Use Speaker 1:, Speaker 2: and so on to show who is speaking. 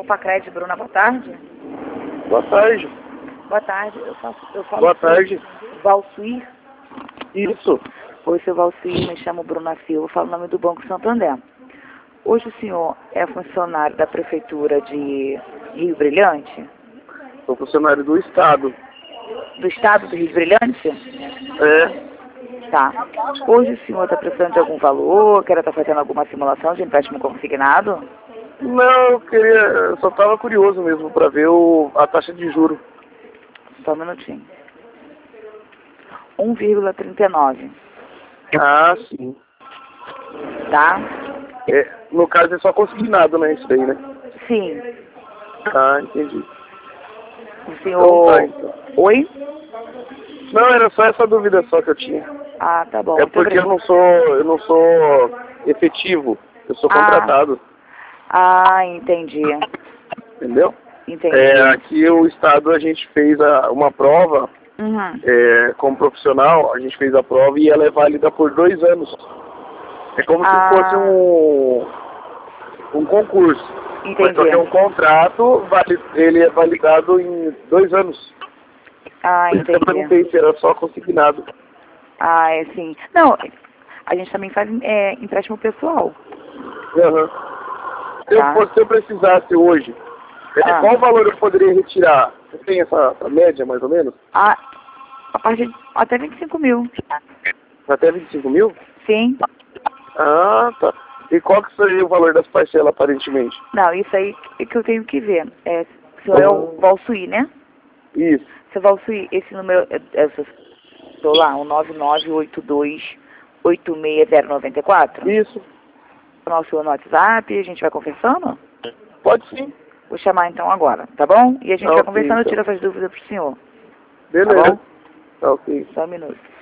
Speaker 1: Copacred, Bruna, boa tarde.
Speaker 2: Boa tarde.
Speaker 1: Boa tarde, eu falo
Speaker 2: Boa tarde.
Speaker 1: Valsuir.
Speaker 2: Isso.
Speaker 1: Oi, seu Valsuir, me chamo Bruna Silva, falo o nome do Banco Santander. Hoje o senhor é funcionário da Prefeitura de Rio Brilhante?
Speaker 2: Sou funcionário do Estado.
Speaker 1: Do Estado do Rio Brilhante?
Speaker 2: É.
Speaker 1: Tá. Hoje o senhor está precisando de algum valor, quer estar fazendo alguma simulação de empréstimo consignado?
Speaker 2: Não, eu só estava curioso mesmo para ver a taxa de juro.
Speaker 1: Só um minutinho. 1,39.
Speaker 2: Ah, sim.
Speaker 1: Tá?
Speaker 2: É, no caso é só consignado, né? Isso daí, né?
Speaker 1: Sim.
Speaker 2: Ah, entendi.
Speaker 1: O senhor...
Speaker 2: Então tá, então.
Speaker 1: Oi?
Speaker 2: Não, era só essa dúvida só que eu tinha.
Speaker 1: Ah, tá bom.
Speaker 2: É
Speaker 1: Muito
Speaker 2: porque
Speaker 1: obrigada.
Speaker 2: eu não sou efetivo, eu sou contratado,
Speaker 1: Entendi.
Speaker 2: entendeu?
Speaker 1: Entendi.
Speaker 2: Aqui o Estado a gente fez uma prova,
Speaker 1: Uhum.
Speaker 2: como profissional, a gente fez a prova e ela é válida por 2 anos. É como se fosse um concurso. Mas só que é um contrato, ele é validado em 2 anos. Por isso que eu perguntei se era só consignado.
Speaker 1: É sim. Não, a gente também faz empréstimo pessoal.
Speaker 2: Uhum. Se eu precisasse hoje, qual valor eu poderia retirar? Você tem essa média, mais ou menos?
Speaker 1: A partir até 25 mil.
Speaker 2: Até 25 mil?
Speaker 1: Sim.
Speaker 2: Ah, tá. E qual que seria o valor das parcelas, aparentemente?
Speaker 1: Não, isso aí é que eu tenho que ver. O senhor é o Valsuir, né?
Speaker 2: Isso.
Speaker 1: Seu Valsuir, esse número estou lá, o 9982-86094?
Speaker 2: Isso.
Speaker 1: O nosso WhatsApp, a gente vai conversando?
Speaker 2: Pode sim.
Speaker 1: Vou chamar então agora, tá bom? E a gente vai conversando, eu
Speaker 2: então.
Speaker 1: tiro essas dúvidas pro senhor.
Speaker 2: Beleza.
Speaker 1: Tá bom?
Speaker 2: Tá ok.
Speaker 1: Só um minuto.